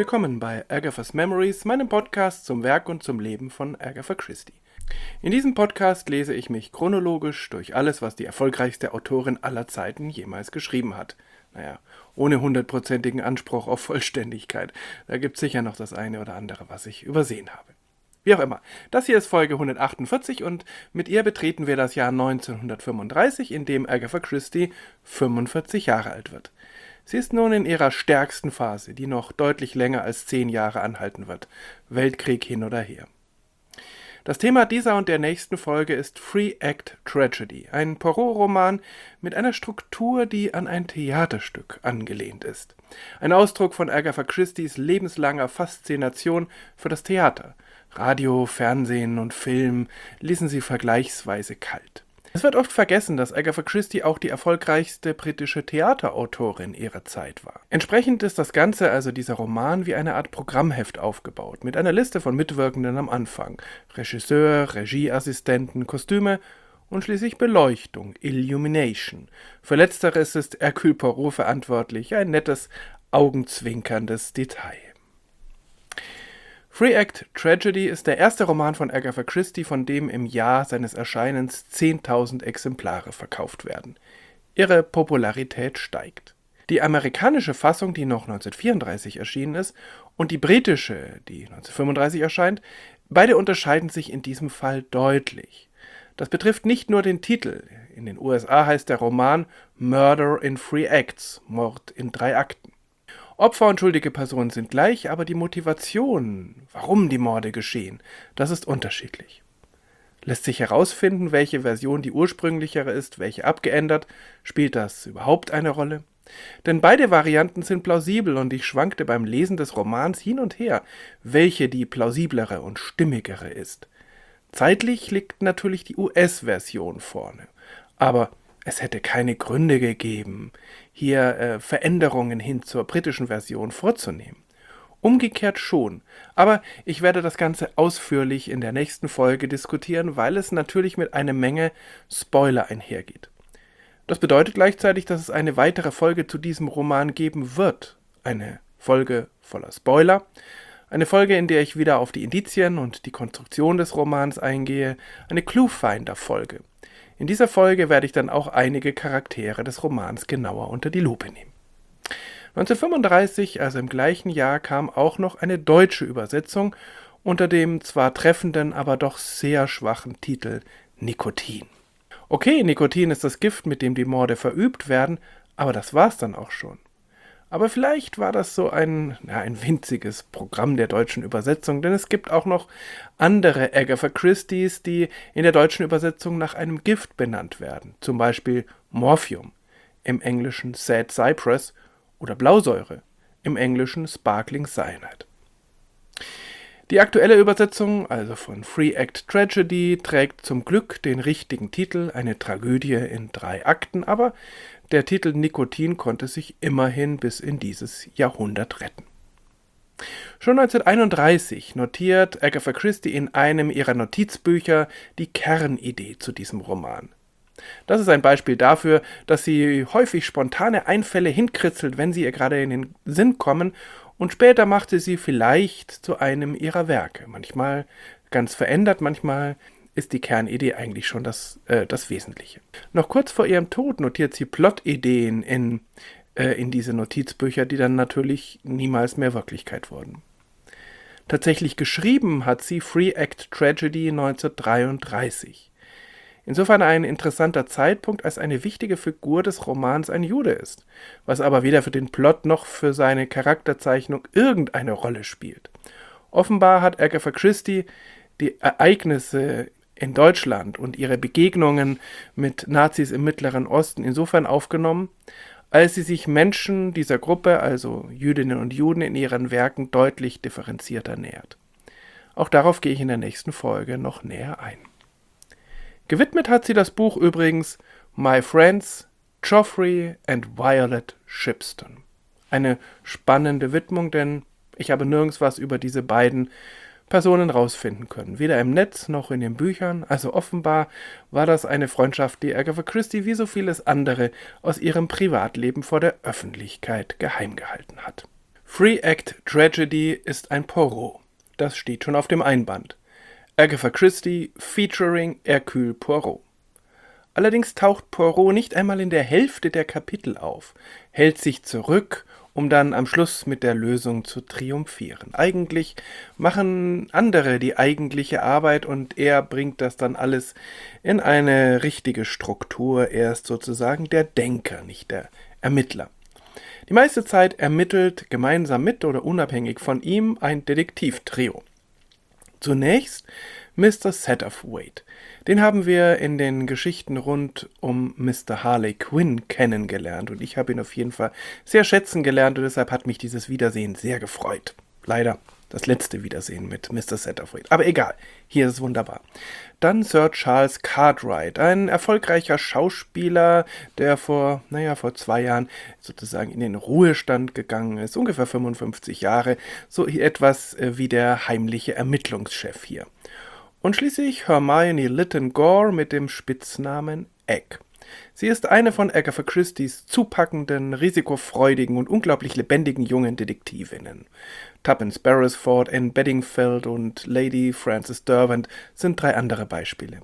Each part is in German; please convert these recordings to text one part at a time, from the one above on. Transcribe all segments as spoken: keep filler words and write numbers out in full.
willkommen bei Agatha's Memories, meinem Podcast zum Werk und zum Leben von Agatha Christie. In diesem Podcast lese ich mich chronologisch durch alles, was die erfolgreichste Autorin aller Zeiten jemals geschrieben hat. Naja, ohne hundertprozentigen Anspruch auf Vollständigkeit. Da gibt es sicher noch das eine oder andere, was ich übersehen habe. Wie auch immer, das hier ist Folge hundertachtundvierzig und mit ihr betreten wir das Jahr neunzehnhundertfünfunddreißig, in dem Agatha Christie fünfundvierzig Jahre alt wird. Sie ist nun in ihrer stärksten Phase, die noch deutlich länger als zehn Jahre anhalten wird. Weltkrieg hin oder her. Das Thema dieser und der nächsten Folge ist Three-Act Tragedy, ein Poirot-Roman mit einer Struktur, die an ein Theaterstück angelehnt ist. Ein Ausdruck von Agatha Christies lebenslanger Faszination für das Theater. Radio, Fernsehen und Film ließen sie vergleichsweise kalt. Es wird oft vergessen, dass Agatha Christie auch die erfolgreichste britische Theaterautorin ihrer Zeit war. Entsprechend ist das Ganze, also dieser Roman, wie eine Art Programmheft aufgebaut, mit einer Liste von Mitwirkenden am Anfang. Regisseur, Regieassistenten, Kostüme und schließlich Beleuchtung, Illumination. Für letzteres ist Hercule Poirot verantwortlich, ein nettes, augenzwinkerndes Detail. Three-Act Tragedy ist der erste Roman von Agatha Christie, von dem im Jahr seines Erscheinens zehntausend Exemplare verkauft werden. Ihre Popularität steigt. Die amerikanische Fassung, die noch neunzehnhundertvierunddreißig erschienen ist, und die britische, die neunzehnhundertfünfunddreißig erscheint, beide unterscheiden sich in diesem Fall deutlich. Das betrifft nicht nur den Titel. In den U S A heißt der Roman Murder in Three Acts, Mord in drei Akten. Opfer und schuldige Personen sind gleich, aber die Motivation, warum die Morde geschehen, das ist unterschiedlich. Lässt sich herausfinden, welche Version die ursprünglichere ist, welche abgeändert? Spielt das überhaupt eine Rolle? Denn beide Varianten sind plausibel und ich schwankte beim Lesen des Romans hin und her, welche die plausiblere und stimmigere ist. Zeitlich liegt natürlich die U S-Version vorne, aber es hätte keine Gründe gegeben, hier äh, Veränderungen hin zur britischen Version vorzunehmen. Umgekehrt schon, aber ich werde das Ganze ausführlich in der nächsten Folge diskutieren, weil es natürlich mit einer Menge Spoiler einhergeht. Das bedeutet gleichzeitig, dass es eine weitere Folge zu diesem Roman geben wird. Eine Folge voller Spoiler, eine Folge, in der ich wieder auf die Indizien und die Konstruktion des Romans eingehe, eine Cluefinder-Folge. In dieser Folge werde ich dann auch einige Charaktere des Romans genauer unter die Lupe nehmen. neunzehnhundertfünfunddreißig, also im gleichen Jahr, kam auch noch eine deutsche Übersetzung unter dem zwar treffenden, aber doch sehr schwachen Titel Nikotin. Okay, Nikotin ist das Gift, mit dem die Morde verübt werden, aber das war's dann auch schon. Aber vielleicht war das so ein, ja, ein winziges Programm der deutschen Übersetzung, denn es gibt auch noch andere Agatha Christies, die in der deutschen Übersetzung nach einem Gift benannt werden. Zum Beispiel Morphium, im Englischen Sad Cypress, oder Blausäure, im Englischen Sparkling Cyanide. Die aktuelle Übersetzung, also von Three-Act Tragedy, trägt zum Glück den richtigen Titel, eine Tragödie in drei Akten, aber der Titel Nikotin konnte sich immerhin bis in dieses Jahrhundert retten. Schon neunzehnhunderteinunddreißig notiert Agatha Christie in einem ihrer Notizbücher die Kernidee zu diesem Roman. Das ist ein Beispiel dafür, dass sie häufig spontane Einfälle hinkritzelt, wenn sie ihr gerade in den Sinn kommen, und später macht sie sie vielleicht zu einem ihrer Werke. Manchmal ganz verändert, manchmal ist die Kernidee eigentlich schon das, äh, das Wesentliche. Noch kurz vor ihrem Tod notiert sie Plotideen in, äh, in diese Notizbücher, die dann natürlich niemals mehr Wirklichkeit wurden. Tatsächlich geschrieben hat sie Three-Act Tragedy neunzehnhundertdreiunddreißig. Insofern ein interessanter Zeitpunkt, als eine wichtige Figur des Romans ein Jude ist, was aber weder für den Plot noch für seine Charakterzeichnung irgendeine Rolle spielt. Offenbar hat Agatha Christie die Ereignisse in Deutschland und ihre Begegnungen mit Nazis im Mittleren Osten insofern aufgenommen, als sie sich Menschen dieser Gruppe, also Jüdinnen und Juden, in ihren Werken deutlich differenzierter nähert. Auch darauf gehe ich in der nächsten Folge noch näher ein. Gewidmet hat sie das Buch übrigens My Friends, Geoffrey and Violet Shipston. Eine spannende Widmung, denn ich habe nirgends was über diese beiden Personen rausfinden können. Weder im Netz noch in den Büchern. Also offenbar war das eine Freundschaft, die Agatha Christie wie so vieles andere aus ihrem Privatleben vor der Öffentlichkeit geheim gehalten hat. Three-Act-Tragedy ist ein Poirot. Das steht schon auf dem Einband. Agatha Christie featuring Hercule Poirot. Allerdings taucht Poirot nicht einmal in der Hälfte der Kapitel auf, hält sich zurück, um dann am Schluss mit der Lösung zu triumphieren. Eigentlich machen andere die eigentliche Arbeit und er bringt das dann alles in eine richtige Struktur. Er ist sozusagen der Denker, nicht der Ermittler. Die meiste Zeit ermittelt gemeinsam mit oder unabhängig von ihm ein Detektivtrio. Zunächst Mister Satterthwaite. Den haben wir in den Geschichten rund um Mister Harley Quinn kennengelernt und ich habe ihn auf jeden Fall sehr schätzen gelernt und deshalb hat mich dieses Wiedersehen sehr gefreut. Leider das letzte Wiedersehen mit Mister Satterthwaite. Aber egal, hier ist es wunderbar. Dann Sir Charles Cartwright, ein erfolgreicher Schauspieler, der vor, naja, vor zwei Jahren sozusagen in den Ruhestand gegangen ist, ungefähr fünfundfünfzig Jahre, so etwas wie der heimliche Ermittlungschef hier. Und schließlich Hermione Lytton Gore mit dem Spitznamen Egg. Sie ist eine von Agatha Christies zupackenden, risikofreudigen und unglaublich lebendigen jungen Detektivinnen. Tuppence Beresford, Anne Bedingfeld und Lady Frances Derwent sind drei andere Beispiele.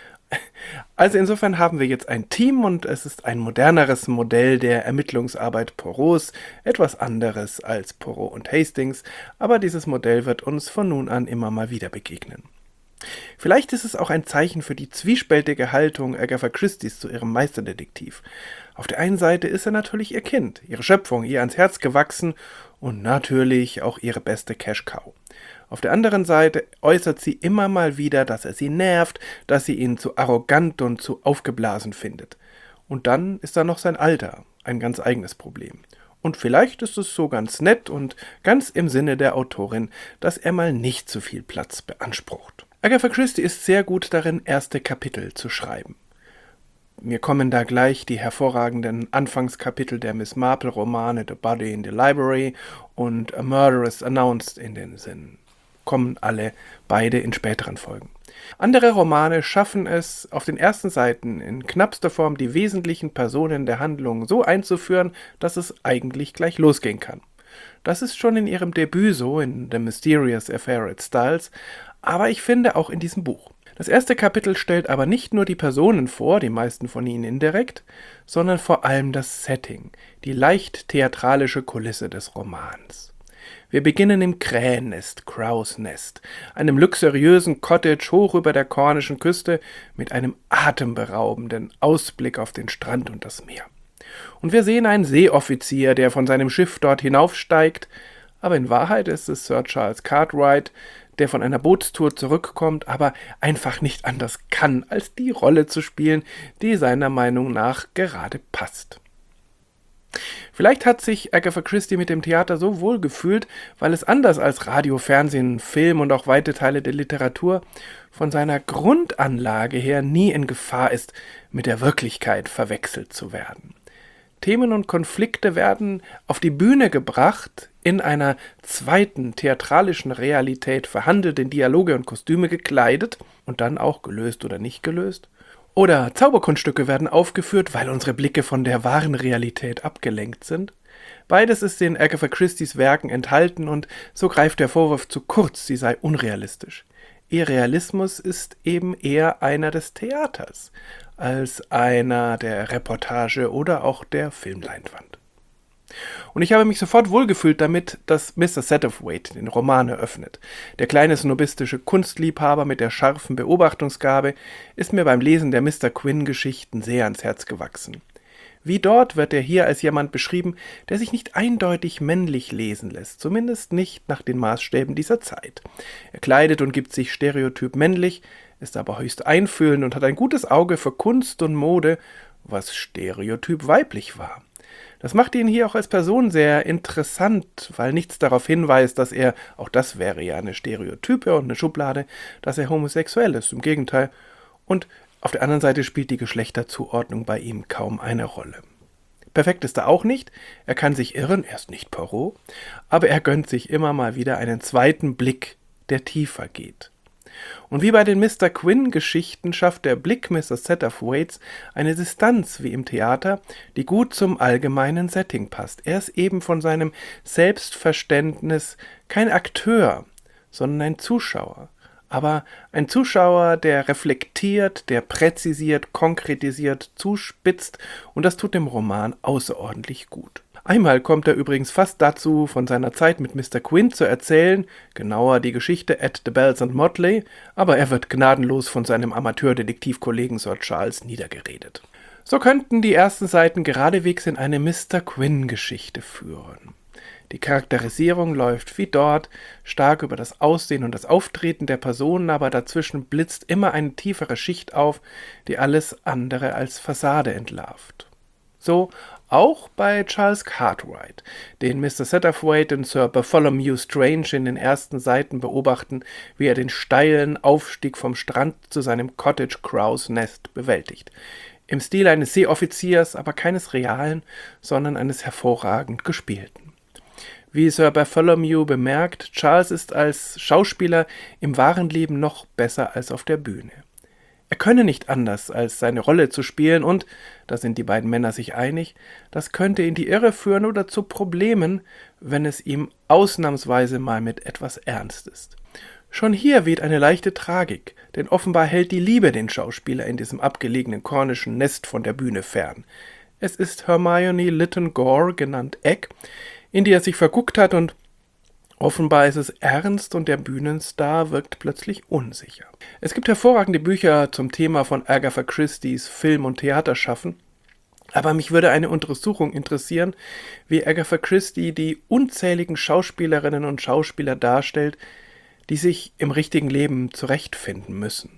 Also insofern haben wir jetzt ein Team und es ist ein moderneres Modell der Ermittlungsarbeit Poirots, etwas anderes als Poirot und Hastings, aber dieses Modell wird uns von nun an immer mal wieder begegnen. Vielleicht ist es auch ein Zeichen für die zwiespältige Haltung Agatha Christies zu ihrem Meisterdetektiv. Auf der einen Seite ist er natürlich ihr Kind, ihre Schöpfung, ihr ans Herz gewachsen und natürlich auch ihre beste Cash-Cow. Auf der anderen Seite äußert sie immer mal wieder, dass er sie nervt, dass sie ihn zu arrogant und zu aufgeblasen findet. Und dann ist da noch sein Alter, ein ganz eigenes Problem. Und vielleicht ist es so ganz nett und ganz im Sinne der Autorin, dass er mal nicht zu viel Platz beansprucht. Agatha Christie ist sehr gut darin, erste Kapitel zu schreiben. Mir kommen da gleich die hervorragenden Anfangskapitel der Miss Marple-Romane The Body in the Library und A Murder is Announced in den Sinn. Kommen alle beide in späteren Folgen. Andere Romane schaffen es, auf den ersten Seiten in knappster Form die wesentlichen Personen der Handlung so einzuführen, dass es eigentlich gleich losgehen kann. Das ist schon in ihrem Debüt so, in The Mysterious Affair at Styles, aber ich finde auch in diesem Buch. Das erste Kapitel stellt aber nicht nur die Personen vor, die meisten von ihnen indirekt, sondern vor allem das Setting, die leicht theatralische Kulisse des Romans. Wir beginnen im Krähennest, Crows Nest, einem luxuriösen Cottage hoch über der kornischen Küste mit einem atemberaubenden Ausblick auf den Strand und das Meer. Und wir sehen einen Seeoffizier, der von seinem Schiff dort hinaufsteigt, aber in Wahrheit ist es Sir Charles Cartwright, der von einer Bootstour zurückkommt, aber einfach nicht anders kann, als die Rolle zu spielen, die seiner Meinung nach gerade passt. Vielleicht hat sich Agatha Christie mit dem Theater so wohl gefühlt, weil es anders als Radio, Fernsehen, Film und auch weite Teile der Literatur von seiner Grundanlage her nie in Gefahr ist, mit der Wirklichkeit verwechselt zu werden. Themen und Konflikte werden auf die Bühne gebracht, in einer zweiten theatralischen Realität verhandelt, in Dialoge und Kostüme gekleidet und dann auch gelöst oder nicht gelöst. Oder Zauberkunststücke werden aufgeführt, weil unsere Blicke von der wahren Realität abgelenkt sind. Beides ist in Agatha Christies Werken enthalten und so greift der Vorwurf zu kurz, sie sei unrealistisch. Ihr Realismus ist eben eher einer des Theaters als einer der Reportage oder auch der Filmleinwand. Und ich habe mich sofort wohlgefühlt damit, dass Mister Satterthwaite den Roman eröffnet. Der kleine snobistische Kunstliebhaber mit der scharfen Beobachtungsgabe ist mir beim Lesen der Mister Quinn-Geschichten sehr ans Herz gewachsen. Wie dort wird er hier als jemand beschrieben, der sich nicht eindeutig männlich lesen lässt, zumindest nicht nach den Maßstäben dieser Zeit. Er kleidet und gibt sich stereotyp männlich, ist aber höchst einfühlend und hat ein gutes Auge für Kunst und Mode, was stereotyp weiblich war. Das macht ihn hier auch als Person sehr interessant, weil nichts darauf hinweist, dass er, auch das wäre ja eine Stereotype und eine Schublade, dass er homosexuell ist, im Gegenteil. Und auf der anderen Seite spielt die Geschlechterzuordnung bei ihm kaum eine Rolle. Perfekt ist er auch nicht, er kann sich irren, er ist nicht Poirot, aber er gönnt sich immer mal wieder einen zweiten Blick, der tiefer geht. Und wie bei den Mister Quinn-Geschichten schafft der Blick Mister Satterthwaites eine Distanz wie im Theater, die gut zum allgemeinen Setting passt. Er ist eben von seinem Selbstverständnis kein Akteur, sondern ein Zuschauer. Aber ein Zuschauer, der reflektiert, der präzisiert, konkretisiert, zuspitzt, und das tut dem Roman außerordentlich gut. Einmal kommt er übrigens fast dazu, von seiner Zeit mit Mister Quinn zu erzählen, genauer die Geschichte at the Bells and Motley, aber er wird gnadenlos von seinem Amateurdetektivkollegen Sir Charles niedergeredet. So könnten die ersten Seiten geradewegs in eine Mister Quinn-Geschichte führen. Die Charakterisierung läuft wie dort stark über das Aussehen und das Auftreten der Personen, aber dazwischen blitzt immer eine tiefere Schicht auf, die alles andere als Fassade entlarvt. So auch bei Charles Cartwright, den Mister Satterthwaite und Sir Bartholomew Strange in den ersten Seiten beobachten, wie er den steilen Aufstieg vom Strand zu seinem Cottage Crows Nest bewältigt. Im Stil eines Seeoffiziers, aber keines realen, sondern eines hervorragend gespielten. Wie Sir Bartholomew bemerkt, Charles ist als Schauspieler im wahren Leben noch besser als auf der Bühne. Er könne nicht anders, als seine Rolle zu spielen und, da sind die beiden Männer sich einig, das könnte in die Irre führen oder zu Problemen, wenn es ihm ausnahmsweise mal mit etwas ernst ist. Schon hier weht eine leichte Tragik, denn offenbar hält die Liebe den Schauspieler in diesem abgelegenen cornischen Nest von der Bühne fern. Es ist Hermione Lytton Gore, genannt Egg, in die er sich verguckt hat, und offenbar ist es ernst und der Bühnenstar wirkt plötzlich unsicher. Es gibt hervorragende Bücher zum Thema von Agatha Christie's Film- und Theaterschaffen, aber mich würde eine Untersuchung interessieren, wie Agatha Christie die unzähligen Schauspielerinnen und Schauspieler darstellt, die sich im richtigen Leben zurechtfinden müssen.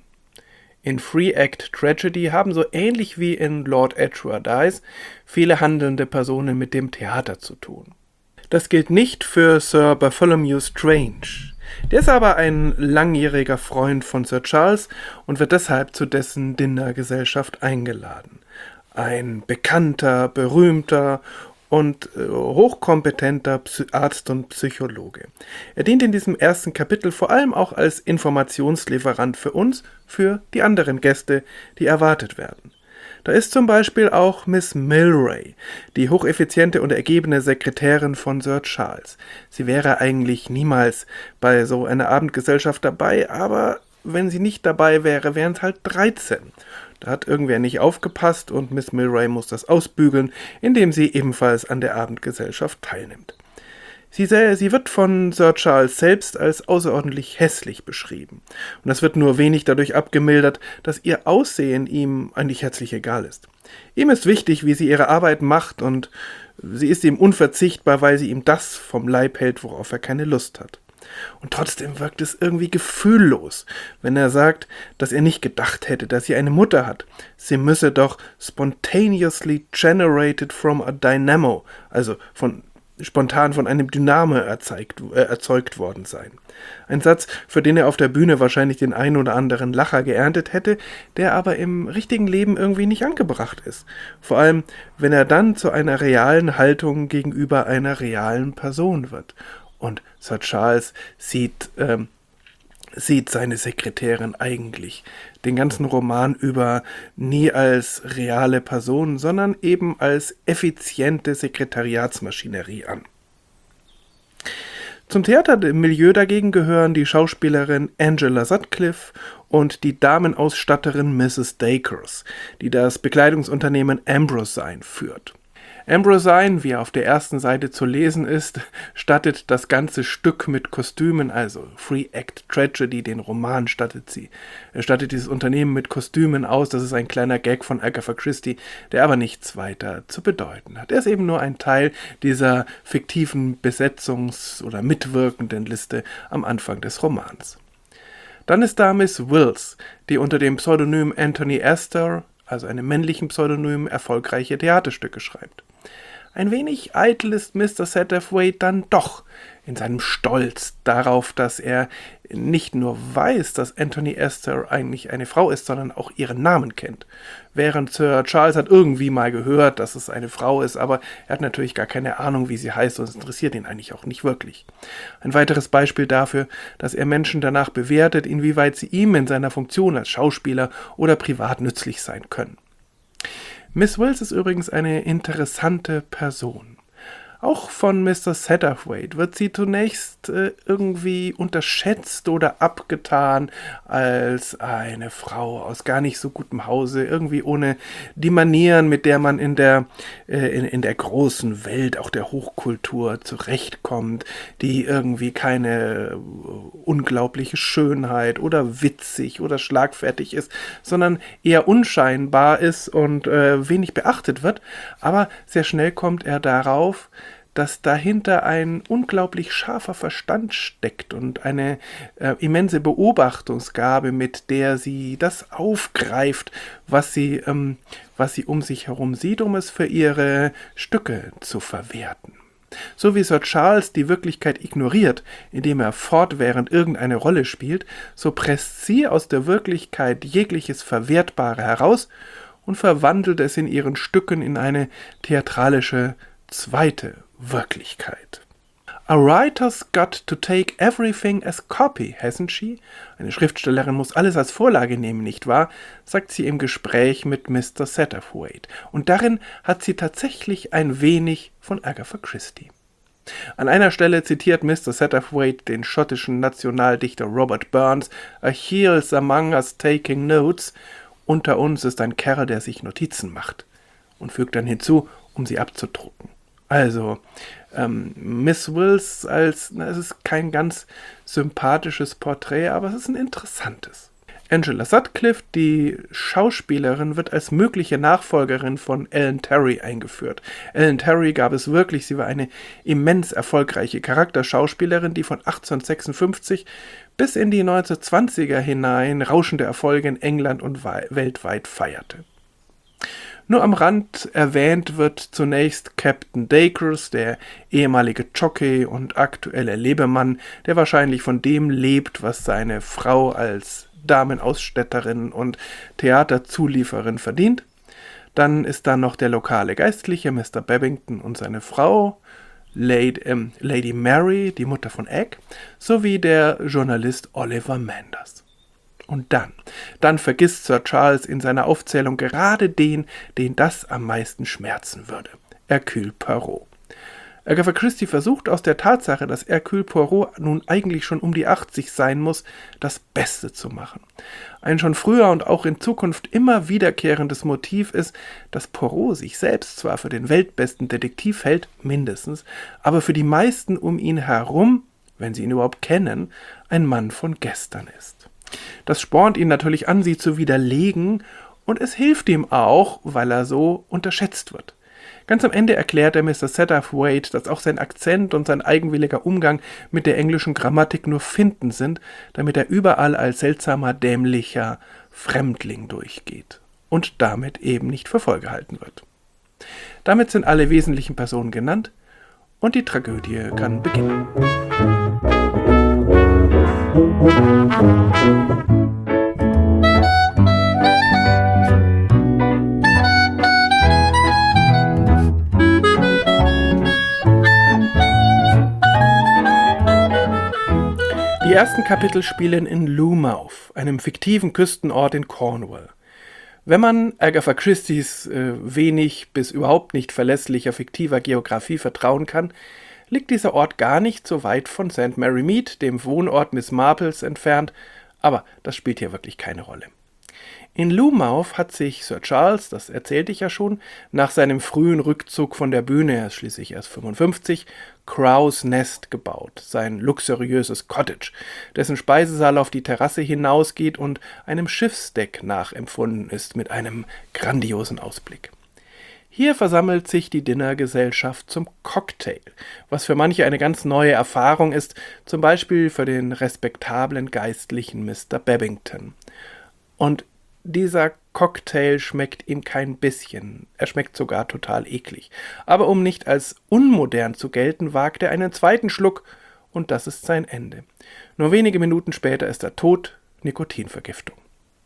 In Three-Act-Tragedy haben so ähnlich wie in Lord Edgware Dies viele handelnde Personen mit dem Theater zu tun. Das gilt nicht für Sir Bartholomew Strange. Der ist aber ein langjähriger Freund von Sir Charles und wird deshalb zu dessen Dinnergesellschaft eingeladen. Ein bekannter, berühmter und äh, hochkompetenter Psy- Arzt und Psychologe. Er dient in diesem ersten Kapitel vor allem auch als Informationslieferant für uns, für die anderen Gäste, die erwartet werden. Da ist zum Beispiel auch Miss Milray, die hocheffiziente und ergebene Sekretärin von Sir Charles. Sie wäre eigentlich niemals bei so einer Abendgesellschaft dabei, aber wenn sie nicht dabei wäre, wären es halt dreizehn. Da hat irgendwer nicht aufgepasst und Miss Milray muss das ausbügeln, indem sie ebenfalls an der Abendgesellschaft teilnimmt. Sie, sie wird von Sir Charles selbst als außerordentlich hässlich beschrieben. Und das wird nur wenig dadurch abgemildert, dass ihr Aussehen ihm eigentlich herzlich egal ist. Ihm ist wichtig, wie sie ihre Arbeit macht, und sie ist ihm unverzichtbar, weil sie ihm das vom Leib hält, worauf er keine Lust hat. Und trotzdem wirkt es irgendwie gefühllos, wenn er sagt, dass er nicht gedacht hätte, dass sie eine Mutter hat. Sie müsse doch spontaneously generated from a dynamo, also von spontan von einem Dynamo erzeugt, äh, erzeugt worden sein. Ein Satz, für den er auf der Bühne wahrscheinlich den ein oder anderen Lacher geerntet hätte, der aber im richtigen Leben irgendwie nicht angebracht ist. Vor allem, wenn er dann zu einer realen Haltung gegenüber einer realen Person wird. Und Sir Charles sieht, ähm, sieht seine Sekretärin eigentlich den ganzen Roman über nie als reale Person, sondern eben als effiziente Sekretariatsmaschinerie an. Zum Theatermilieu dagegen gehören die Schauspielerin Angela Sutcliffe und die Damenausstatterin Misses Dacres, die das Bekleidungsunternehmen Ambrosine führt. Ambrosine, wie auf der ersten Seite zu lesen ist, stattet das ganze Stück mit Kostümen, also Three-Act-Tragedy, den Roman stattet sie. Er stattet dieses Unternehmen mit Kostümen aus, das ist ein kleiner Gag von Agatha Christie, der aber nichts weiter zu bedeuten hat. Er ist eben nur ein Teil dieser fiktiven Besetzungs- oder mitwirkenden Liste am Anfang des Romans. Dann ist da Miss Wills, die unter dem Pseudonym Anthony Astor, also einem männlichen Pseudonym, erfolgreiche Theaterstücke schreibt. Ein wenig eitel ist Mister Satterthwaite dann doch in seinem Stolz darauf, dass er nicht nur weiß, dass Anthony Astor eigentlich eine Frau ist, sondern auch ihren Namen kennt. Während Sir Charles hat irgendwie mal gehört, dass es eine Frau ist, aber er hat natürlich gar keine Ahnung, wie sie heißt, und es interessiert ihn eigentlich auch nicht wirklich. Ein weiteres Beispiel dafür, dass er Menschen danach bewertet, inwieweit sie ihm in seiner Funktion als Schauspieler oder privat nützlich sein können. Miss Wills ist übrigens eine interessante Person. Auch von Mister Satterthwaite wird sie zunächst äh, irgendwie unterschätzt oder abgetan als eine Frau aus gar nicht so gutem Hause, irgendwie ohne die Manieren, mit der man in der, äh, in, in der großen Welt, auch der Hochkultur zurechtkommt, die irgendwie keine äh, unglaubliche Schönheit oder witzig oder schlagfertig ist, sondern eher unscheinbar ist und äh, wenig beachtet wird. Aber sehr schnell kommt er darauf, dass dahinter ein unglaublich scharfer Verstand steckt und eine äh, immense Beobachtungsgabe, mit der sie das aufgreift, was sie, ähm, was sie um sich herum sieht, um es für ihre Stücke zu verwerten. So wie Sir Charles die Wirklichkeit ignoriert, indem er fortwährend irgendeine Rolle spielt, so presst sie aus der Wirklichkeit jegliches Verwertbare heraus und verwandelt es in ihren Stücken in eine theatralische zweite Wirklichkeit. A writer's got to take everything as copy, hasn't she? Eine Schriftstellerin muss alles als Vorlage nehmen, nicht wahr? Sagt sie im Gespräch mit Mister Satterthwaite. Und darin hat sie tatsächlich ein wenig von Agatha Christie. An einer Stelle zitiert Mister Satterthwaite den schottischen Nationaldichter Robert Burns: A heel's among us taking notes. Unter uns ist ein Kerl, der sich Notizen macht. Und fügt dann hinzu, um sie abzudrucken. Also, ähm, Miss Wills als, na, es ist kein ganz sympathisches Porträt, aber es ist ein interessantes. Angela Sutcliffe, die Schauspielerin, wird als mögliche Nachfolgerin von Ellen Terry eingeführt. Ellen Terry gab es wirklich, sie war eine immens erfolgreiche Charakterschauspielerin, die von achtzehnhundertsechsundfünfzig bis in die neunzehnhundertzwanziger hinein rauschende Erfolge in England und weltweit feierte. Nur am Rand erwähnt wird zunächst Captain Dacres, der ehemalige Jockey und aktuelle Lebemann, der wahrscheinlich von dem lebt, was seine Frau als Damenausstatterin und Theaterzulieferin verdient. Dann ist da noch der lokale Geistliche, Mister Babington, und seine Frau, Lady, ähm, Lady Mary, die Mutter von Egg, sowie der Journalist Oliver Manders. Und dann, dann vergisst Sir Charles in seiner Aufzählung gerade den, den das am meisten schmerzen würde: Hercule Poirot. Agatha Christie versucht aus der Tatsache, dass Hercule Poirot nun eigentlich schon um die achtzig sein muss, das Beste zu machen. Ein schon früher und auch in Zukunft immer wiederkehrendes Motiv ist, dass Poirot sich selbst zwar für den weltbesten Detektiv hält, mindestens, aber für die meisten um ihn herum, wenn sie ihn überhaupt kennen, ein Mann von gestern ist. Das spornt ihn natürlich an, sie zu widerlegen, und es hilft ihm auch, weil er so unterschätzt wird. Ganz am Ende erklärt er Mister Satterthwaite, dass auch sein Akzent und sein eigenwilliger Umgang mit der englischen Grammatik nur Finten sind, damit er überall als seltsamer, dämlicher Fremdling durchgeht und damit eben nicht für voll gehalten wird. Damit sind alle wesentlichen Personen genannt und die Tragödie kann beginnen. Die ersten Kapitel spielen in Lough, einem fiktiven Küstenort in Cornwall. Wenn man Agatha Christies äh, wenig bis überhaupt nicht verlässlicher fiktiver Geografie vertrauen kann, liegt dieser Ort gar nicht so weit von Saint Mary Mead, dem Wohnort Miss Marples, entfernt, aber das spielt hier wirklich keine Rolle. In Lough hat sich Sir Charles, das erzählte ich ja schon, nach seinem frühen Rückzug von der Bühne, er ist schließlich erst fünfundfünfzig, Crow's Nest gebaut, sein luxuriöses Cottage, dessen Speisesaal auf die Terrasse hinausgeht und einem Schiffsdeck nachempfunden ist mit einem grandiosen Ausblick. Hier versammelt sich die Dinnergesellschaft zum Cocktail, was für manche eine ganz neue Erfahrung ist, zum Beispiel für den respektablen Geistlichen Mister Babington. Und dieser Cocktail schmeckt ihm kein bisschen. Er schmeckt sogar total eklig. Aber um nicht als unmodern zu gelten, wagt er einen zweiten Schluck und das ist sein Ende. Nur wenige Minuten später ist er tot, Nikotinvergiftung.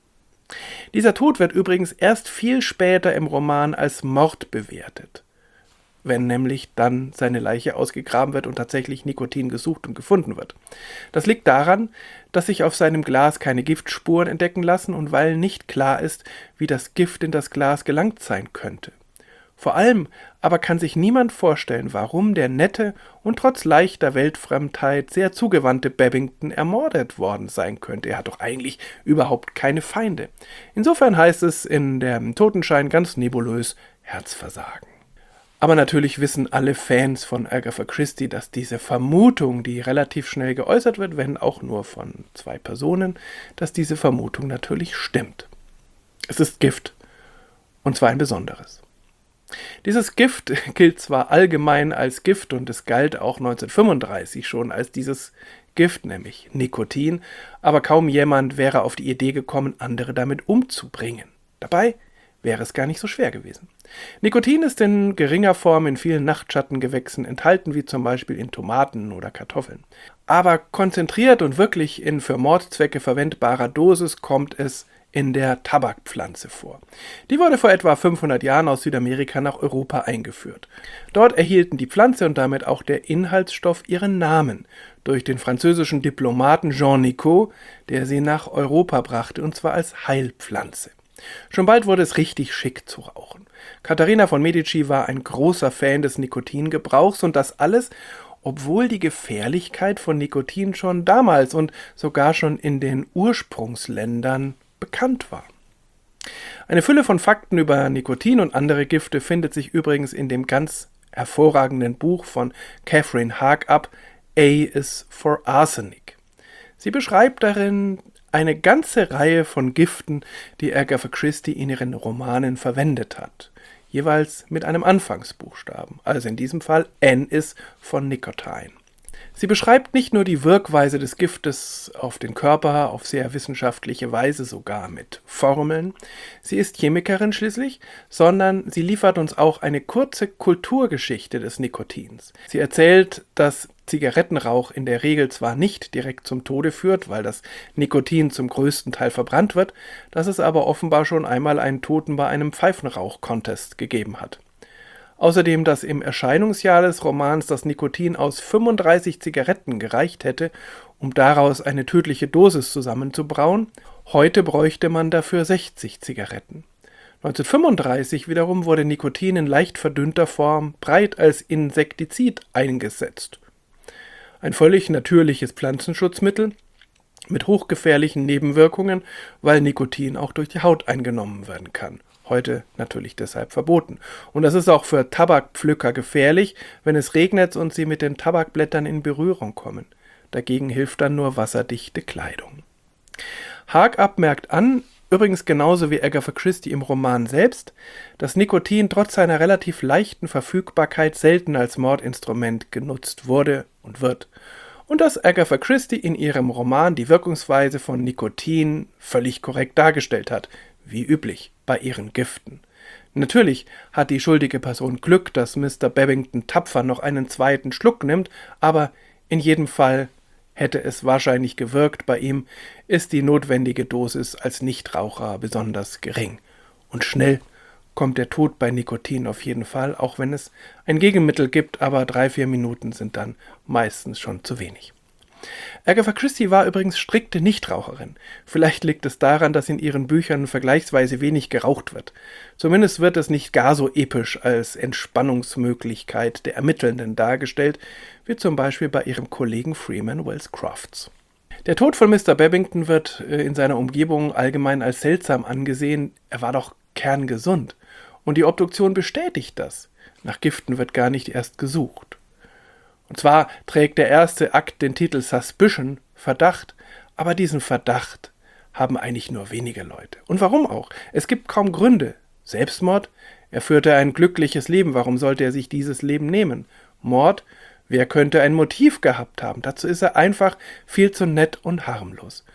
Dieser Tod wird übrigens erst viel später im Roman als Mord bewertet, wenn nämlich dann seine Leiche ausgegraben wird und tatsächlich Nikotin gesucht und gefunden wird. Das liegt daran, dass sich auf seinem Glas keine Giftspuren entdecken lassen und weil nicht klar ist, wie das Gift in das Glas gelangt sein könnte. Vor allem aber kann sich niemand vorstellen, warum der nette und trotz leichter Weltfremdheit sehr zugewandte Babington ermordet worden sein könnte. Er hat doch eigentlich überhaupt keine Feinde. Insofern heißt es in dem Totenschein ganz nebulös Herzversagen. Aber natürlich wissen alle Fans von Agatha Christie, dass diese Vermutung, die relativ schnell geäußert wird, wenn auch nur von zwei Personen, dass diese Vermutung natürlich stimmt. Es ist Gift, und zwar ein besonderes. Dieses Gift gilt zwar allgemein als Gift und es galt auch neunzehnhundertfünfunddreißig schon als dieses Gift, nämlich Nikotin, aber kaum jemand wäre auf die Idee gekommen, andere damit umzubringen. Dabei wäre es gar nicht so schwer gewesen. Nikotin ist in geringer Form in vielen Nachtschattengewächsen enthalten, wie zum Beispiel in Tomaten oder Kartoffeln. Aber konzentriert und wirklich in für Mordzwecke verwendbarer Dosis kommt es in der Tabakpflanze vor. Die wurde vor etwa fünfhundert Jahren aus Südamerika nach Europa eingeführt. Dort erhielten die Pflanze und damit auch der Inhaltsstoff ihren Namen durch den französischen Diplomaten Jean Nicot, der sie nach Europa brachte, und zwar als Heilpflanze. Schon bald wurde es richtig schick zu rauchen. Katharina von Medici war ein großer Fan des Nikotingebrauchs und das alles, obwohl die Gefährlichkeit von Nikotin schon damals und sogar schon in den Ursprungsländern bekannt war. Eine Fülle von Fakten über Nikotin und andere Gifte findet sich übrigens in dem ganz hervorragenden Buch von Catherine Haag-Up, A is for Arsenic. Sie beschreibt darin eine ganze Reihe von Giften, die Agatha Christie in ihren Romanen verwendet hat, jeweils mit einem Anfangsbuchstaben, also in diesem Fall N ist von Nicotine. Sie beschreibt nicht nur die Wirkweise des Giftes auf den Körper auf sehr wissenschaftliche Weise, sogar mit Formeln, sie ist Chemikerin schließlich, sondern sie liefert uns auch eine kurze Kulturgeschichte des Nikotins. Sie erzählt, dass Zigarettenrauch in der Regel zwar nicht direkt zum Tode führt, weil das Nikotin zum größten Teil verbrannt wird, dass es aber offenbar schon einmal einen Toten bei einem Pfeifenrauch-Contest gegeben hat. Außerdem, dass im Erscheinungsjahr des Romans das Nikotin aus fünfunddreißig Zigaretten gereicht hätte, um daraus eine tödliche Dosis zusammenzubrauen. Heute bräuchte man dafür sechzig Zigaretten. neunzehnhundertfünfunddreißig wiederum wurde Nikotin in leicht verdünnter Form breit als Insektizid eingesetzt. Ein völlig natürliches Pflanzenschutzmittel mit hochgefährlichen Nebenwirkungen, weil Nikotin auch durch die Haut eingenommen werden kann. Heute natürlich deshalb verboten. Und das ist auch für Tabakpflücker gefährlich, wenn es regnet und sie mit den Tabakblättern in Berührung kommen. Dagegen hilft dann nur wasserdichte Kleidung. Haag-Up merkt an, übrigens genauso wie Agatha Christie im Roman selbst, dass Nikotin trotz seiner relativ leichten Verfügbarkeit selten als Mordinstrument genutzt wurde und wird. Und dass Agatha Christie in ihrem Roman die Wirkungsweise von Nikotin völlig korrekt dargestellt hat, wie üblich bei ihren Giften. Natürlich hat die schuldige Person Glück, dass Mister Babington tapfer noch einen zweiten Schluck nimmt, aber in jedem Fall hätte es wahrscheinlich gewirkt. Bei ihm ist die notwendige Dosis als Nichtraucher besonders gering. Und schnell kommt der Tod bei Nikotin auf jeden Fall, auch wenn es ein Gegenmittel gibt, aber drei, vier Minuten sind dann meistens schon zu wenig. Agatha Christie war übrigens strikte Nichtraucherin. Vielleicht liegt es daran, dass in ihren Büchern vergleichsweise wenig geraucht wird. Zumindest wird es nicht gar so episch als Entspannungsmöglichkeit der Ermittelnden dargestellt, wie zum Beispiel bei ihrem Kollegen Freeman Wells Crofts. Der Tod von Mister Babington wird in seiner Umgebung allgemein als seltsam angesehen. Er war doch kerngesund. Und die Obduktion bestätigt das. Nach Giften wird gar nicht erst gesucht. Und zwar trägt der erste Akt den Titel Suspicion, Verdacht, aber diesen Verdacht haben eigentlich nur wenige Leute. Und warum auch? Es gibt kaum Gründe. Selbstmord? Er führte ein glückliches Leben, warum sollte er sich dieses Leben nehmen? Mord? Wer könnte ein Motiv gehabt haben? Dazu ist er einfach viel zu nett und harmlos.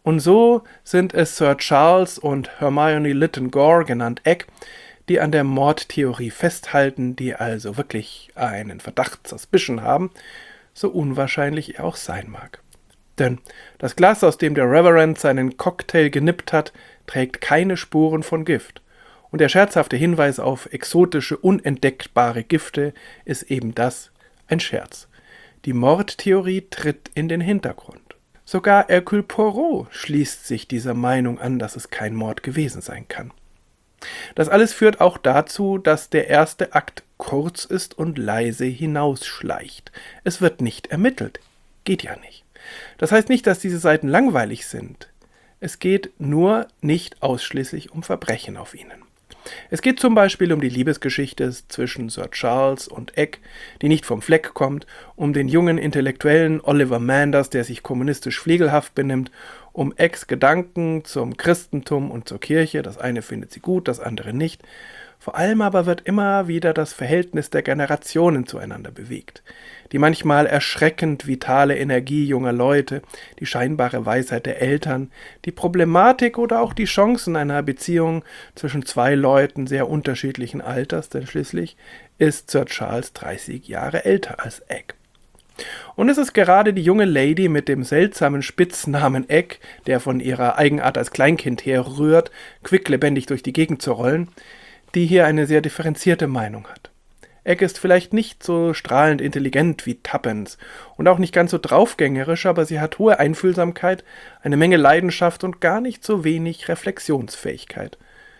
Und so sind es Sir Charles und Hermione Lytton Gore, genannt Egg, die an der Mordtheorie festhalten, die also wirklich einen Verdacht, Suspicion haben, so unwahrscheinlich er auch sein mag. Denn das Glas, aus dem der Reverend seinen Cocktail genippt hat, trägt keine Spuren von Gift. Und der scherzhafte Hinweis auf exotische, unentdeckbare Gifte ist eben das, ein Scherz. Die Mordtheorie tritt in den Hintergrund. Sogar Hercule Poirot schließt sich dieser Meinung an, dass es kein Mord gewesen sein kann. Das alles führt auch dazu, dass der erste Akt kurz ist und leise hinausschleicht. Es wird nicht ermittelt. Geht ja nicht. Das heißt nicht, dass diese Seiten langweilig sind. Es geht nur nicht ausschließlich um Verbrechen auf ihnen. Es geht zum Beispiel um die Liebesgeschichte zwischen Sir Charles und Egg, die nicht vom Fleck kommt, um den jungen Intellektuellen Oliver Manders, der sich kommunistisch fliegelhaft benimmt, um Eggs Gedanken zum Christentum und zur Kirche, das eine findet sie gut, das andere nicht. Vor allem aber wird immer wieder das Verhältnis der Generationen zueinander bewegt. Die manchmal erschreckend vitale Energie junger Leute, die scheinbare Weisheit der Eltern, die Problematik oder auch die Chancen einer Beziehung zwischen zwei Leuten sehr unterschiedlichen Alters, denn schließlich ist Sir Charles dreißig Jahre älter als Egg. Und es ist gerade die junge Lady mit dem seltsamen Spitznamen Egg, der von ihrer Eigenart als Kleinkind herrührt, quicklebendig durch die Gegend zu rollen, die hier eine sehr differenzierte Meinung hat. Egg ist vielleicht nicht so strahlend intelligent wie Tuppence und auch nicht ganz so draufgängerisch, aber sie hat hohe Einfühlsamkeit, eine Menge Leidenschaft und gar nicht so wenig Reflexionsfähigkeit.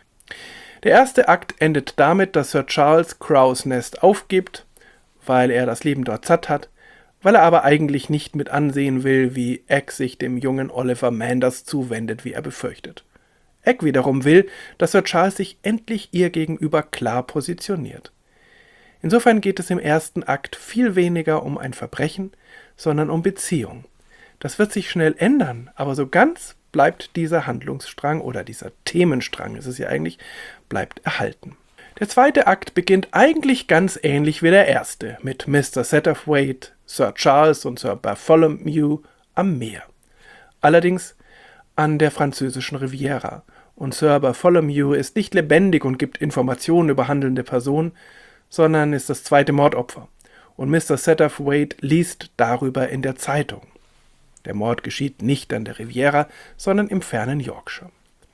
Der erste Akt endet damit, dass Sir Charles Crows Nest aufgibt, weil er das Leben dort satt hat, weil er aber eigentlich nicht mit ansehen will, wie Egg sich dem jungen Oliver Manders zuwendet, wie er befürchtet. Egg wiederum will, dass Sir Charles sich endlich ihr gegenüber klar positioniert. Insofern geht es im ersten Akt viel weniger um ein Verbrechen, sondern um Beziehung. Das wird sich schnell ändern, aber so ganz bleibt dieser Handlungsstrang oder dieser Themenstrang, ist es ja eigentlich, bleibt erhalten. Der zweite Akt beginnt eigentlich ganz ähnlich wie der erste, mit Mister Satterthwaite, Sir Charles und Sir Bartholomew am Meer. Allerdings an der französischen Riviera. Und Sir Bartholomew ist nicht lebendig und gibt Informationen über handelnde Personen, sondern ist das zweite Mordopfer. Und Mister Satterthwaite liest darüber in der Zeitung. Der Mord geschieht nicht an der Riviera, sondern im fernen Yorkshire.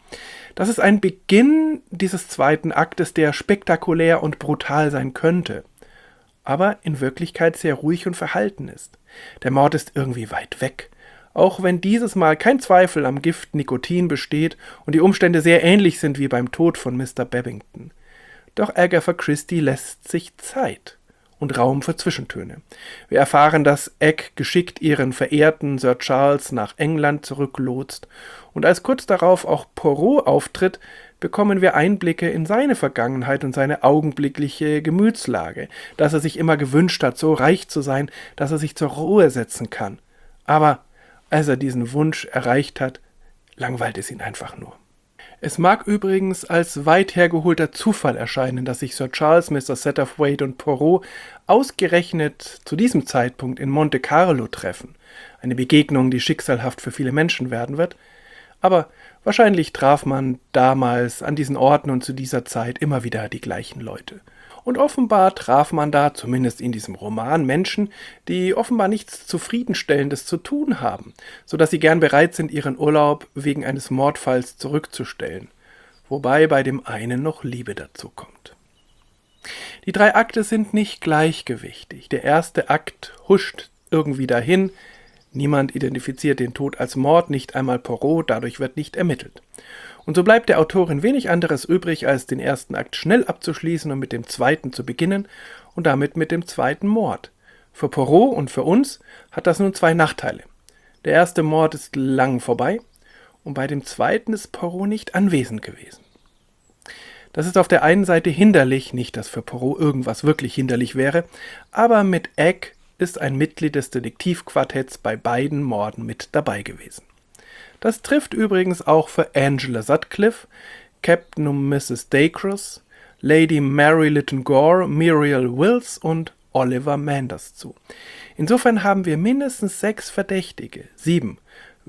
Das ist ein Beginn dieses zweiten Aktes, der spektakulär und brutal sein könnte, aber in Wirklichkeit sehr ruhig und verhalten ist. Der Mord ist irgendwie weit weg, auch wenn dieses Mal kein Zweifel am Gift Nikotin besteht und die Umstände sehr ähnlich sind wie beim Tod von Mister Babington. Doch Agatha Christie lässt sich Zeit und Raum für Zwischentöne. Wir erfahren, dass Egg geschickt ihren verehrten Sir Charles nach England zurücklotst und als kurz darauf auch Poirot auftritt, bekommen wir Einblicke in seine Vergangenheit und seine augenblickliche Gemütslage, dass er sich immer gewünscht hat, so reich zu sein, dass er sich zur Ruhe setzen kann. Aber als er diesen Wunsch erreicht hat, langweilt es ihn einfach nur. Es mag übrigens als weit hergeholter Zufall erscheinen, dass sich Sir Charles, Mister Satterthwaite und Poirot ausgerechnet zu diesem Zeitpunkt in Monte Carlo treffen. Eine Begegnung, die schicksalhaft für viele Menschen werden wird. Aber wahrscheinlich traf man damals an diesen Orten und zu dieser Zeit immer wieder die gleichen Leute. Und offenbar traf man da, zumindest in diesem Roman, Menschen, die offenbar nichts Zufriedenstellendes zu tun haben, sodass sie gern bereit sind, ihren Urlaub wegen eines Mordfalls zurückzustellen, wobei bei dem einen noch Liebe dazu kommt. Die drei Akte sind nicht gleichgewichtig. Der erste Akt huscht irgendwie dahin, niemand identifiziert den Tod als Mord, nicht einmal Poirot, dadurch wird nicht ermittelt. Und so bleibt der Autorin wenig anderes übrig, als den ersten Akt schnell abzuschließen und mit dem zweiten zu beginnen und damit mit dem zweiten Mord. Für Poirot und für uns hat das nun zwei Nachteile. Der erste Mord ist lang vorbei und bei dem zweiten ist Poirot nicht anwesend gewesen. Das ist auf der einen Seite hinderlich, nicht, dass für Poirot irgendwas wirklich hinderlich wäre, aber mit Egg ist ein Mitglied des Detektivquartetts bei beiden Morden mit dabei gewesen. Das trifft übrigens auch für Angela Sutcliffe, Captain und Misses Dacres, Lady Mary Lytton Gore, Muriel Wills und Oliver Manders zu. Insofern haben wir mindestens sechs Verdächtige, sieben,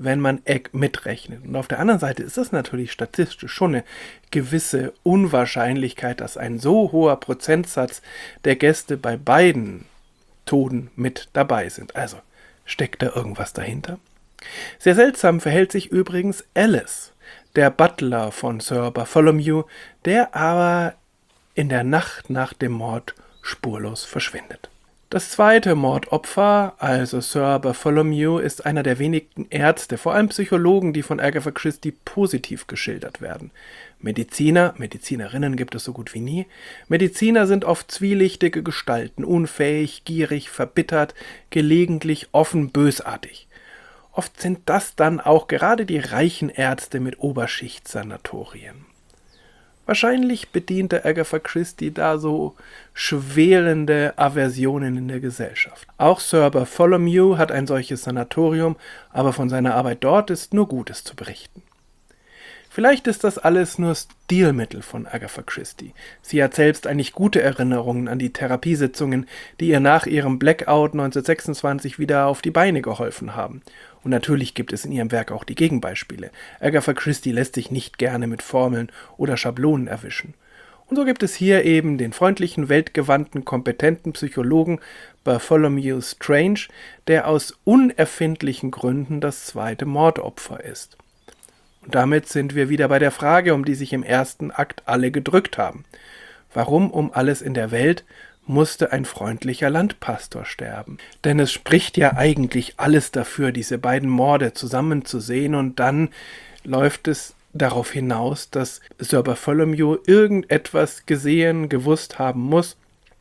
wenn man Egg mitrechnet. Und auf der anderen Seite ist das natürlich statistisch schon eine gewisse Unwahrscheinlichkeit, dass ein so hoher Prozentsatz der Gäste bei beiden Toden mit dabei sind. Also steckt da irgendwas dahinter? Sehr seltsam verhält sich übrigens Alice, der Butler von Sir Bartholomew, der aber in der Nacht nach dem Mord spurlos verschwindet. Das zweite Mordopfer, also Sir Bartholomew, ist einer der wenigen Ärzte, vor allem Psychologen, die von Agatha Christie positiv geschildert werden. Mediziner, Medizinerinnen gibt es so gut wie nie. Mediziner sind oft zwielichtige Gestalten, unfähig, gierig, verbittert, gelegentlich offen bösartig. Oft sind das dann auch gerade die reichen Ärzte mit Oberschichtssanatorien. Wahrscheinlich bediente Agatha Christie da so schwelende Aversionen in der Gesellschaft. Auch Sir Bartholomew hat ein solches Sanatorium, aber von seiner Arbeit dort ist nur Gutes zu berichten. Vielleicht ist das alles nur Stilmittel von Agatha Christie. Sie hat selbst eigentlich gute Erinnerungen an die Therapiesitzungen, die ihr nach ihrem Blackout neunzehnhundertsechsundzwanzig wieder auf die Beine geholfen haben. Und natürlich gibt es in ihrem Werk auch die Gegenbeispiele. Agatha Christie lässt sich nicht gerne mit Formeln oder Schablonen erwischen. Und so gibt es hier eben den freundlichen, weltgewandten, kompetenten Psychologen Bartholomew Strange, der aus unerfindlichen Gründen das zweite Mordopfer ist. Und damit sind wir wieder bei der Frage, um die sich im ersten Akt alle gedrückt haben. Warum um alles in der Welt musste ein freundlicher Landpastor sterben? Denn es spricht ja eigentlich alles dafür, diese beiden Morde zusammenzusehen, und dann läuft es darauf hinaus, dass Sir Bartholomew irgendetwas gesehen, gewusst haben muss,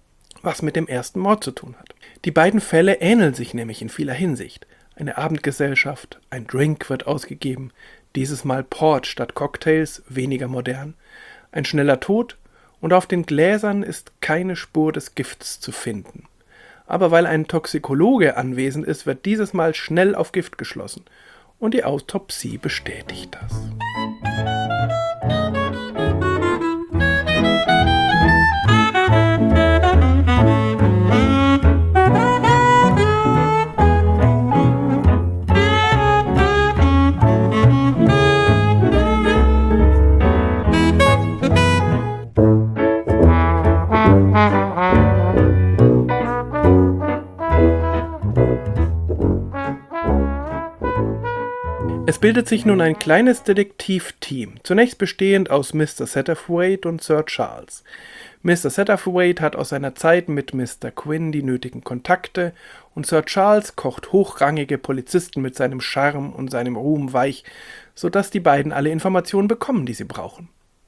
was mit dem ersten Mord zu tun hat. Die beiden Fälle ähneln sich nämlich in vieler Hinsicht. Eine Abendgesellschaft, ein Drink wird ausgegeben, dieses Mal Port statt Cocktails, weniger modern, ein schneller Tod, und auf den Gläsern ist keine Spur des Gifts zu finden. Aber weil ein Toxikologe anwesend ist, wird dieses Mal schnell auf Gift geschlossen, und die Autopsie bestätigt das. Es bildet sich nun ein kleines Detektivteam, zunächst bestehend aus Mister Satterthwaite und Sir Charles. Mister Satterthwaite hat aus seiner Zeit mit Mister Quinn die nötigen Kontakte, und Sir Charles kocht hochrangige Polizisten mit seinem Charme und seinem Ruhm weich, sodass die beiden alle Informationen bekommen, die sie brauchen.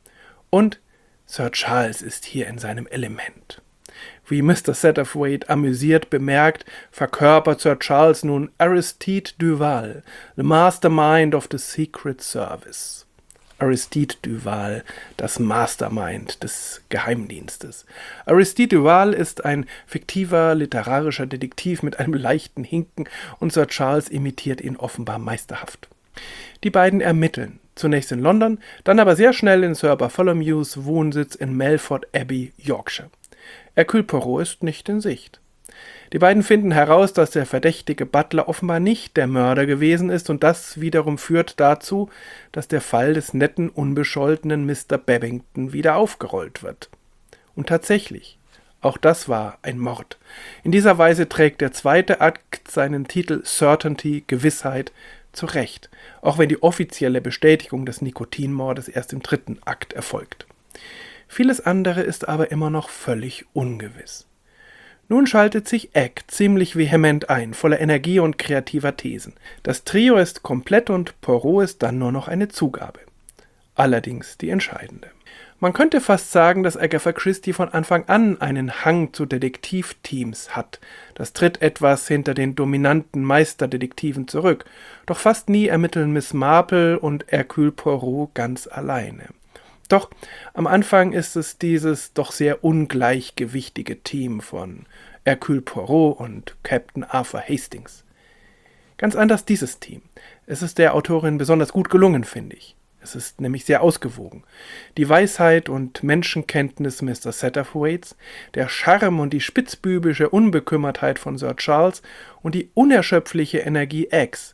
Und Sir Charles ist hier in seinem Element. Wie Mister Satterthwaite amüsiert bemerkt, verkörpert Sir Charles nun Aristide Duval, the Mastermind of the Secret Service. Aristide Duval, das Mastermind des Geheimdienstes. Aristide Duval ist ein fiktiver literarischer Detektiv mit einem leichten Hinken, und Sir Charles imitiert ihn offenbar meisterhaft. Die beiden ermitteln, zunächst in London, dann aber sehr schnell in Sir Bartholomews Wohnsitz in Melford Abbey, Yorkshire. Hercule Poirot ist nicht in Sicht. Die beiden finden heraus, dass der verdächtige Butler offenbar nicht der Mörder gewesen ist, und das wiederum führt dazu, dass der Fall des netten, unbescholtenen Mister Babington wieder aufgerollt wird. Und tatsächlich, auch das war ein Mord. In dieser Weise trägt der zweite Akt seinen Titel Certainty, Gewissheit, zu Recht, auch wenn die offizielle Bestätigung des Nikotinmordes erst im dritten Akt erfolgt. Vieles andere ist aber immer noch völlig ungewiss. Nun schaltet sich Egg ziemlich vehement ein, voller Energie und kreativer Thesen. Das Trio ist komplett und Poirot ist dann nur noch eine Zugabe. Allerdings die entscheidende. Man könnte fast sagen, dass Agatha Christie von Anfang an einen Hang zu Detektivteams hat. Das tritt etwas hinter den dominanten Meisterdetektiven zurück. Doch fast nie ermitteln Miss Marple und Hercule Poirot ganz alleine. Doch am Anfang ist es dieses doch sehr ungleichgewichtige Team von Hercule Poirot und Captain Arthur Hastings. Ganz anders dieses Team. Es ist der Autorin besonders gut gelungen, finde ich. Es ist nämlich sehr ausgewogen. Die Weisheit und Menschenkenntnis Mister Satterthwaites, der Charme und die spitzbübische Unbekümmertheit von Sir Charles und die unerschöpfliche Energie Eggs,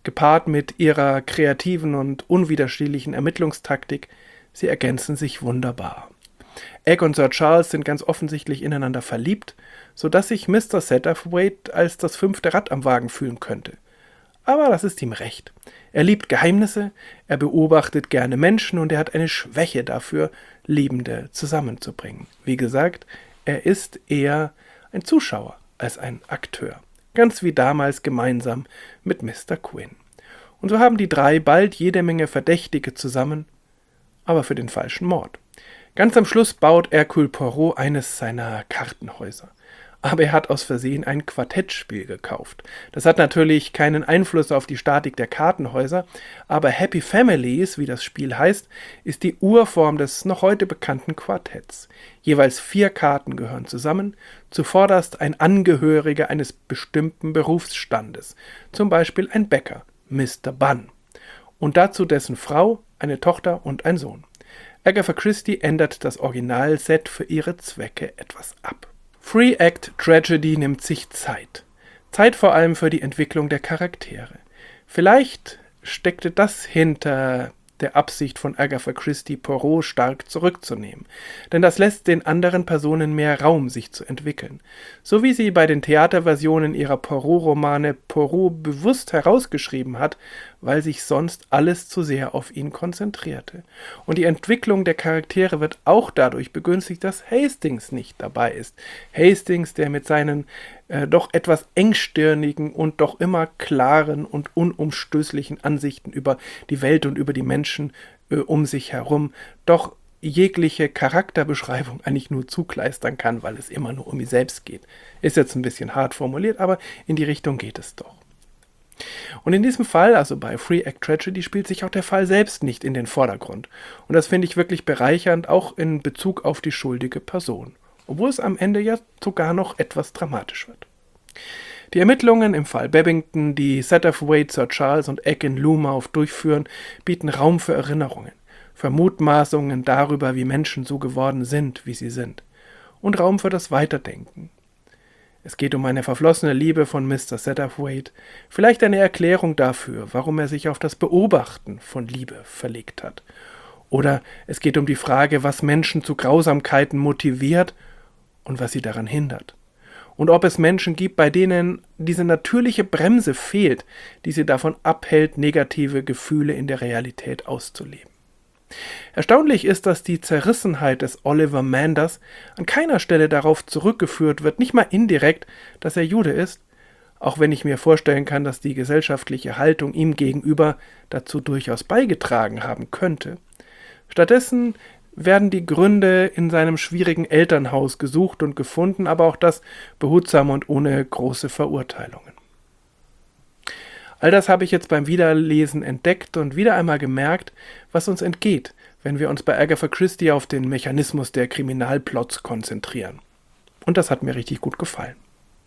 gepaart mit ihrer kreativen und unwiderstehlichen Ermittlungstaktik, sie ergänzen sich wunderbar. Egg und Sir Charles sind ganz offensichtlich ineinander verliebt, sodass sich Mister Satterthwaite als das fünfte Rad am Wagen fühlen könnte. Aber das ist ihm recht. Er liebt Geheimnisse, er beobachtet gerne Menschen und er hat eine Schwäche dafür, Liebende zusammenzubringen. Wie gesagt, er ist eher ein Zuschauer als ein Akteur. Ganz wie damals gemeinsam mit Mister Quinn. Und so haben die drei bald jede Menge Verdächtige zusammen, aber für den falschen Mord. Ganz am Schluss baut Hercule Poirot eines seiner Kartenhäuser. Aber er hat aus Versehen ein Quartettspiel gekauft. Das hat natürlich keinen Einfluss auf die Statik der Kartenhäuser, aber Happy Families, wie das Spiel heißt, ist die Urform des noch heute bekannten Quartetts. Jeweils vier Karten gehören zusammen, zuvorderst ein Angehöriger eines bestimmten Berufsstandes, zum Beispiel ein Bäcker, Mister Bunn, und dazu dessen Frau, eine Tochter und ein Sohn. Agatha Christie ändert das Originalset für ihre Zwecke etwas ab. Three-Act-Tragedy nimmt sich Zeit. Zeit vor allem für die Entwicklung der Charaktere. Vielleicht steckte das hinter der Absicht von Agatha Christie, Poirot stark zurückzunehmen. Denn das lässt den anderen Personen mehr Raum, sich zu entwickeln. So wie sie bei den Theaterversionen ihrer Poirot-Romane Poirot bewusst herausgeschrieben hat, weil sich sonst alles zu sehr auf ihn konzentrierte. Und die Entwicklung der Charaktere wird auch dadurch begünstigt, dass Hastings nicht dabei ist. Hastings, der mit seinen äh, doch etwas engstirnigen und doch immer klaren und unumstößlichen Ansichten über die Welt und über die Menschen äh, um sich herum doch jegliche Charakterbeschreibung eigentlich nur zukleistern kann, weil es immer nur um ihn selbst geht. Ist jetzt ein bisschen hart formuliert, aber in die Richtung geht es doch. Und in diesem Fall, also bei Three-Act-Tragedy, spielt sich auch der Fall selbst nicht in den Vordergrund. Und das finde ich wirklich bereichernd, auch in Bezug auf die schuldige Person. Obwohl es am Ende ja sogar noch etwas dramatisch wird. Die Ermittlungen im Fall Babington, die Satterthwaite, Sir Charles und Egg in Loomouth durchführen, bieten Raum für Erinnerungen, für Mutmaßungen darüber, wie Menschen so geworden sind, wie sie sind. Und Raum für das Weiterdenken. Es geht um eine verflossene Liebe von Mister Satterthwaite, vielleicht eine Erklärung dafür, warum er sich auf das Beobachten von Liebe verlegt hat. Oder es geht um die Frage, was Menschen zu Grausamkeiten motiviert und was sie daran hindert. Und ob es Menschen gibt, bei denen diese natürliche Bremse fehlt, die sie davon abhält, negative Gefühle in der Realität auszuleben. Erstaunlich ist, dass die Zerrissenheit des Oliver Manders an keiner Stelle darauf zurückgeführt wird, nicht mal indirekt, dass er Jude ist, auch wenn ich mir vorstellen kann, dass die gesellschaftliche Haltung ihm gegenüber dazu durchaus beigetragen haben könnte. Stattdessen werden die Gründe in seinem schwierigen Elternhaus gesucht und gefunden, aber auch das behutsam und ohne große Verurteilungen. All das habe ich jetzt beim Wiederlesen entdeckt und wieder einmal gemerkt, was uns entgeht, wenn wir uns bei Agatha Christie auf den Mechanismus der Kriminalplots konzentrieren. Und das hat mir richtig gut gefallen.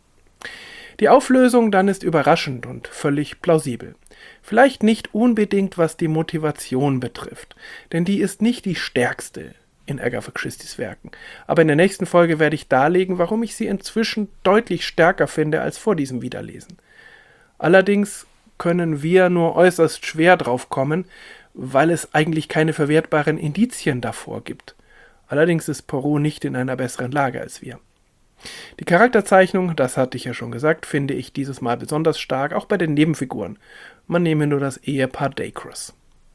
Die Auflösung dann ist überraschend und völlig plausibel. Vielleicht nicht unbedingt, was die Motivation betrifft, denn die ist nicht die stärkste in Agatha Christies Werken. Aber in der nächsten Folge werde ich darlegen, warum ich sie inzwischen deutlich stärker finde als vor diesem Wiederlesen. Allerdings können wir nur äußerst schwer drauf kommen, weil es eigentlich keine verwertbaren Indizien davor gibt. Allerdings ist Poirot nicht in einer besseren Lage als wir. Die Charakterzeichnung, das hatte ich ja schon gesagt, finde ich dieses Mal besonders stark, auch bei den Nebenfiguren. Man nehme nur das Ehepaar Dacres.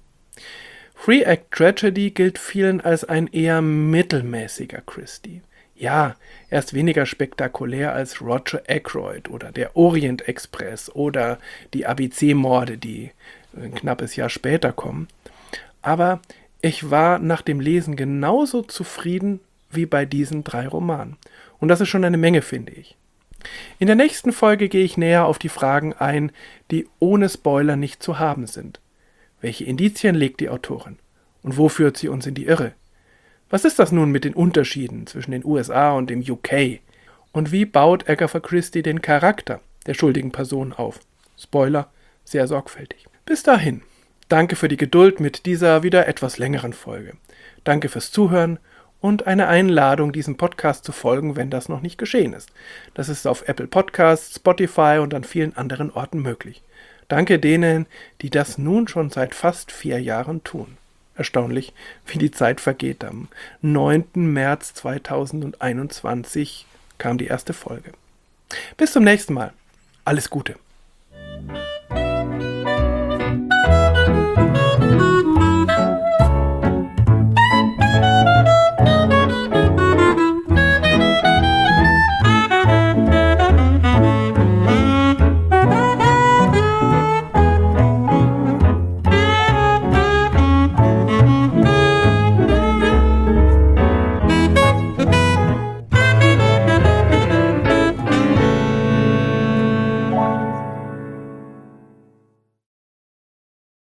Three-Act-Tragedy gilt vielen als ein eher mittelmäßiger Christie. Ja, er ist weniger spektakulär als Roger Ackroyd oder der Orient Express oder die A B C-Morde, die ein knappes Jahr später kommen. Aber ich war nach dem Lesen genauso zufrieden wie bei diesen drei Romanen. Und das ist schon eine Menge, finde ich. In der nächsten Folge gehe ich näher auf die Fragen ein, die ohne Spoiler nicht zu haben sind. Welche Indizien legt die Autorin? Und wo führt sie uns in die Irre? Was ist das nun mit den Unterschieden zwischen den U S A und dem U K? Und wie baut Agatha Christie den Charakter der schuldigen Person auf? Spoiler, sehr sorgfältig. Bis dahin, danke für die Geduld mit dieser wieder etwas längeren Folge. Danke fürs Zuhören und eine Einladung, diesem Podcast zu folgen, wenn das noch nicht geschehen ist. Das ist auf Apple Podcasts, Spotify und an vielen anderen Orten möglich. Danke denen, die das nun schon seit fast vier Jahren tun. Erstaunlich, wie die Zeit vergeht. Am neunten März zweitausendeinundzwanzig kam die erste Folge. Bis zum nächsten Mal. Alles Gute.